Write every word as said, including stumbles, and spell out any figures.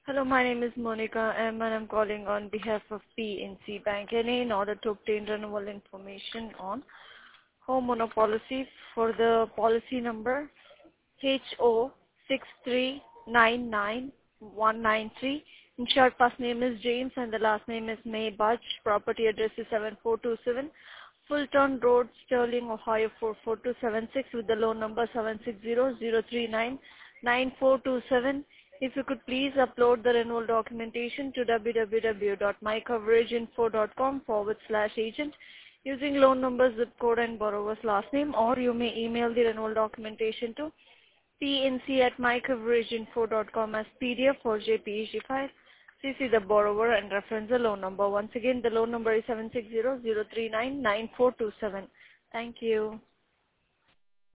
Hello, my name is Monica M and I'm calling on behalf of P N C Bank N A in order to obtain renewal information on homeowner policy for the policy number H O six three nine nine one nine three. Insured first name is James and the last name is May Budge. Property address is seven four two seven Fulton Road, Sterling, Ohio four four two seven six with the loan number seven six zero zero three nine nine four two seven. If you could please upload the renewal documentation to www.mycoverageinfo.com forward slash agent using loan number, zip code and borrower's last name, or you may email the renewal documentation to pnc at mycoverageinfo.com as P D F or J P G file. C C the borrower and reference the loan number. Once again, the loan number is seven six zero zero three nine nine four two seven. Thank you.